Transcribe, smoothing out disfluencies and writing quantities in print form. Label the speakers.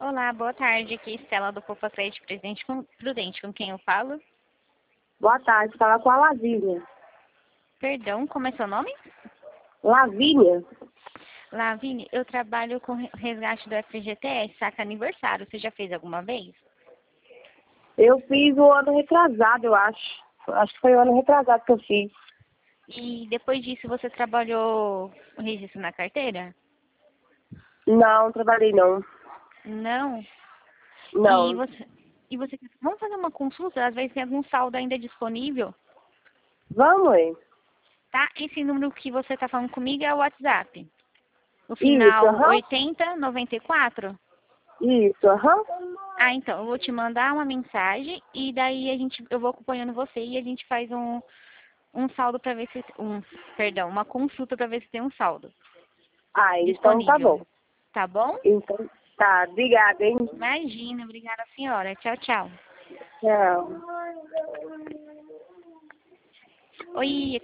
Speaker 1: Olá, boa tarde. Aqui é Estela do Poupa Crédito Prudente. Com quem eu falo?
Speaker 2: Boa tarde, fala com a Lavínia.
Speaker 1: Perdão, como é seu nome?
Speaker 2: Lavínia?
Speaker 1: Lavínia, eu trabalho com resgate do FGTS, saca aniversário. Você já fez alguma vez?
Speaker 2: Eu fiz o ano retrasado, eu acho. Acho que foi o ano retrasado que eu fiz.
Speaker 1: E depois disso você trabalhou o registro na carteira?
Speaker 2: Não, trabalhei não.
Speaker 1: Não. E
Speaker 2: Não.
Speaker 1: você, vamos fazer uma consulta? Às vezes tem algum saldo ainda disponível,
Speaker 2: Vamos, hein?
Speaker 1: tá? Esse número que você está falando comigo é o WhatsApp. O
Speaker 2: Isso,
Speaker 1: final
Speaker 2: aham.
Speaker 1: 8094?
Speaker 2: Isso, aham.
Speaker 1: Ah, então, eu vou te mandar uma mensagem e daí eu vou acompanhando você e a gente faz um saldo para ver se, perdão, uma consulta para ver se tem um saldo
Speaker 2: Ah, então tá
Speaker 1: disponível.
Speaker 2: bom.
Speaker 1: Tá bom?
Speaker 2: Então, tá, obrigada, hein?
Speaker 1: Imagina, obrigada, senhora. Tchau, tchau.
Speaker 2: Tchau.
Speaker 1: Oi,